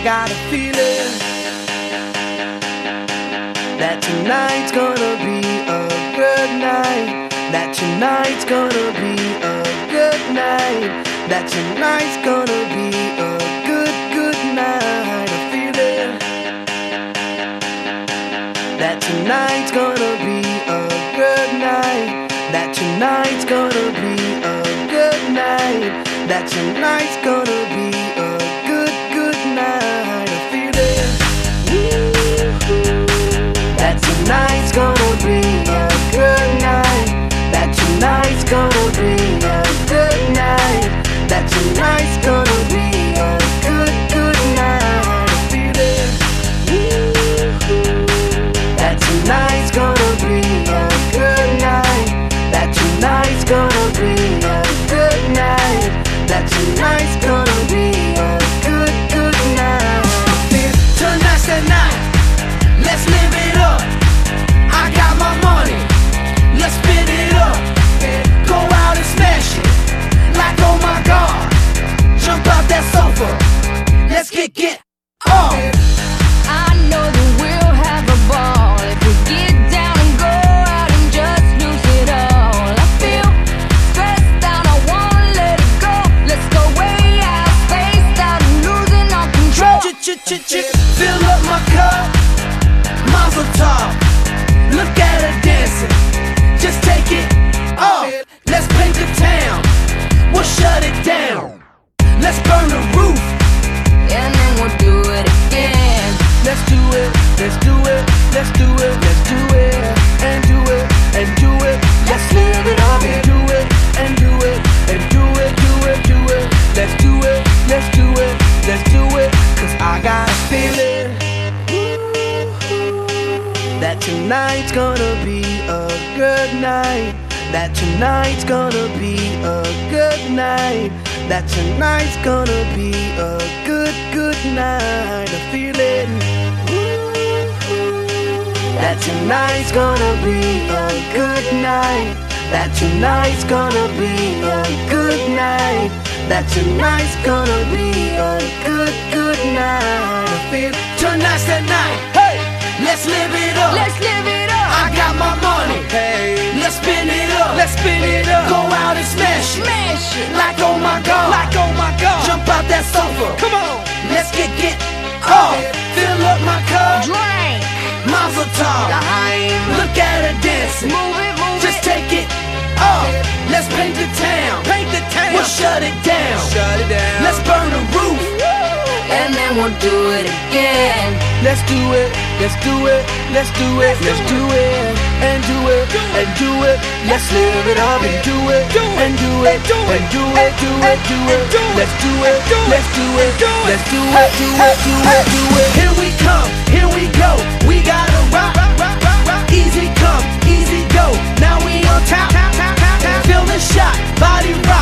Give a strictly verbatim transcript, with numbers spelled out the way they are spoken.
got a feeling that tonight's gonna be a good night. That tonight's gonna be a good night. That tonight's gonna be a good, good night. A feeling that tonight's gonna be a good night. That tonight's gonna be a good night. That tonight's gonna be a good, good night. A feeling that tonight's gonna be a good night. That tonight's gonna be a good night. That tonight's gonna be a good, good night. A feeling that tonight's gonna be a good night. That tonight's gonna be a good night. That tonight's gonna be a good, good night. Tonight's the night, let's live it up. I got my money, let's spin it up. Go out and smash it, like oh my God. Jump out that sofa, let's get get on. I know that we'll have a ball if we get down and go out and just lose it all. I feel stressed out, I wanna let it go. Let's go way out, spaced out and losing our control. Ch-ch-ch-ch, fill up my cup, Mazel tov. Look at her dancing, just take it off. Let's paint the town, we'll shut it down. Let's burn the roof, And then we'll do it again. let's do it, let's do it, let's do it, let's do it, and do it, and do it. Let's live it up and do it, and do it, and do it, do it, do it. Let's do it, let's do it, let's do it. Cause I got a feeling that tonight's gonna be a good night. That tonight's gonna be a good night. That tonight's gonna be a good, good night. A feeling that tonight's gonna be a good night. That tonight's gonna be a good night. That tonight's gonna be a good, good night. I feel tonight's the night. Hey, let's live it up. Let's live it up. I got my money. Hey, let's spin it up. Let's spin it up. Go out and smash it. Smash it. Like oh my God. Like oh my God, Jump out that sofa. come on. Let's get get off. Fill up my cup. Drink. Mazel tov. Time. Look at her dancing. Move it, move Just it. take it off. Let's paint the town. Paint the town, We'll shut it down. shut it down. Let's burn the roof. And then we'll do it again. Let's do it. Let's do it. Let's do it. Let's do it. And do it. And do it. Let's live it up and do it. And do it. And do it. Do it. Do it. Let's do it. Let's do it. Let's do it. Do it. Do it. Do it. Here we come. Here we go. We gotta rock. Easy come. Easy go. Now we on top. Feel the shot. Body rock.